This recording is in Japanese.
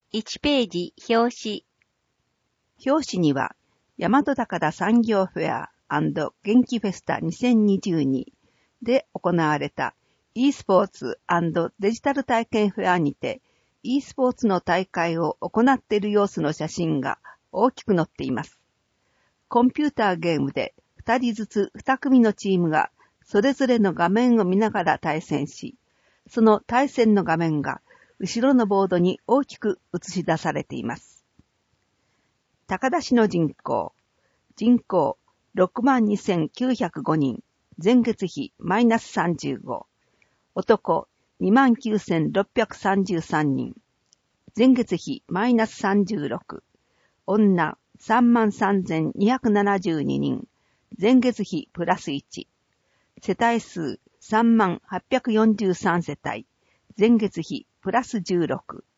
1ページ表紙。 表紙には、大和高田産業フェア&元気フェスタ2022で行われた e スポーツ&デジタル体験フェアにて e スポーツの大会を行っている様子の写真が大きく載っています。コンピューターゲームで2人ずつ2組のチームがそれぞれの画面を見ながら対戦し、その対戦の画面が後ろのボードに大きく映し出されています。高田市の人口62,905人、前月比マイナス35、男29,633人、前月比マイナス36、女33,272人、前月比プラス1、世帯数3843世帯、前月比プラス16。